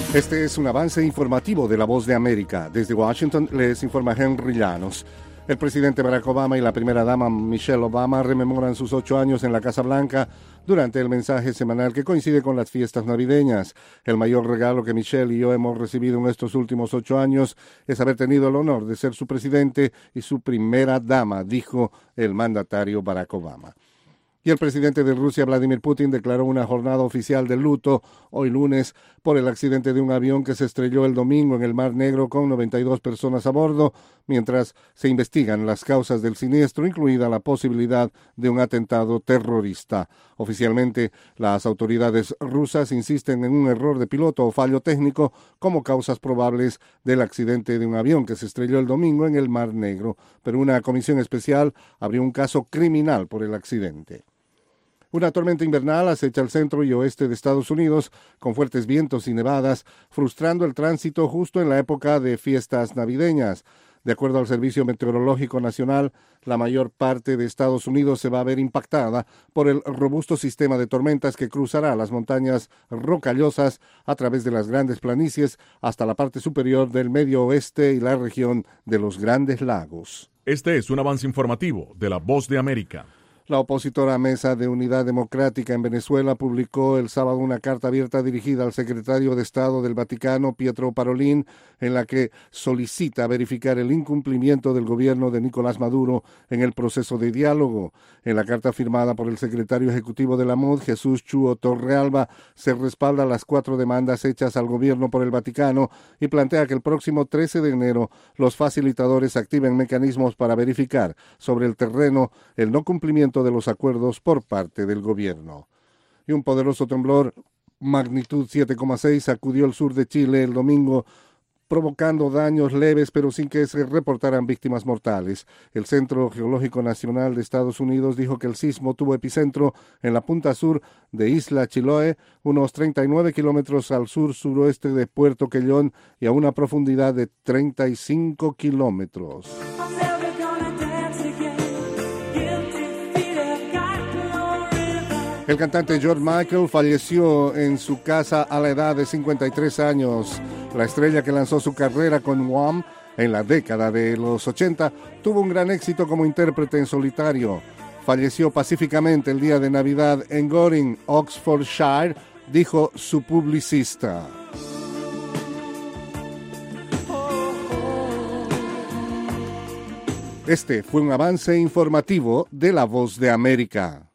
Este es un avance informativo de La Voz de América. Desde Washington les informa Henry Llanos. El presidente Barack Obama y la primera dama Michelle Obama rememoran sus 8 años en la Casa Blanca durante el mensaje semanal que coincide con las fiestas navideñas. El mayor regalo que Michelle y yo hemos recibido en estos últimos 8 años es haber tenido el honor de ser su presidente y su primera dama, dijo el mandatario Barack Obama. Y el presidente de Rusia, Vladimir Putin, declaró una jornada oficial de luto hoy lunes por el accidente de un avión que se estrelló el domingo en el Mar Negro con 92 personas a bordo, mientras se investigan las causas del siniestro, incluida la posibilidad de un atentado terrorista. Oficialmente, las autoridades rusas insisten en un error de piloto o fallo técnico como causas probables del accidente de un avión que se estrelló el domingo en el Mar Negro, pero una comisión especial abrió un caso criminal por el accidente. Una tormenta invernal acecha el centro y oeste de Estados Unidos con fuertes vientos y nevadas, frustrando el tránsito justo en la época de fiestas navideñas. De acuerdo al Servicio Meteorológico Nacional, la mayor parte de Estados Unidos se va a ver impactada por el robusto sistema de tormentas que cruzará las montañas rocallosas a través de las grandes planicies hasta la parte superior del medio oeste y la región de los Grandes Lagos. Este es un avance informativo de La Voz de América. La opositora Mesa de Unidad Democrática en Venezuela publicó el sábado una carta abierta dirigida al secretario de Estado del Vaticano, Pietro Parolin, en la que solicita verificar el incumplimiento del gobierno de Nicolás Maduro en el proceso de diálogo. En la carta firmada por el secretario ejecutivo de la MUD, Jesús Chuo Torrealba, se respalda las 4 demandas hechas al gobierno por el Vaticano y plantea que el próximo 13 de enero los facilitadores activen mecanismos para verificar sobre el terreno el no cumplimiento de los acuerdos por parte del gobierno. Y un poderoso temblor, magnitud 7,6, sacudió el sur de Chile el domingo, provocando daños leves pero sin que se reportaran víctimas mortales. El Centro Geológico Nacional de Estados Unidos dijo que el sismo tuvo epicentro en la punta sur de Isla Chiloé, unos 39 kilómetros al sur-suroeste de Puerto Quellón y a una profundidad de 35 kilómetros. El cantante George Michael falleció en su casa a la edad de 53 años. La estrella que lanzó su carrera con Wham en la década de los 80 tuvo un gran éxito como intérprete en solitario. Falleció pacíficamente el día de Navidad en Goring, Oxfordshire, dijo su publicista. Este fue un avance informativo de La Voz de América.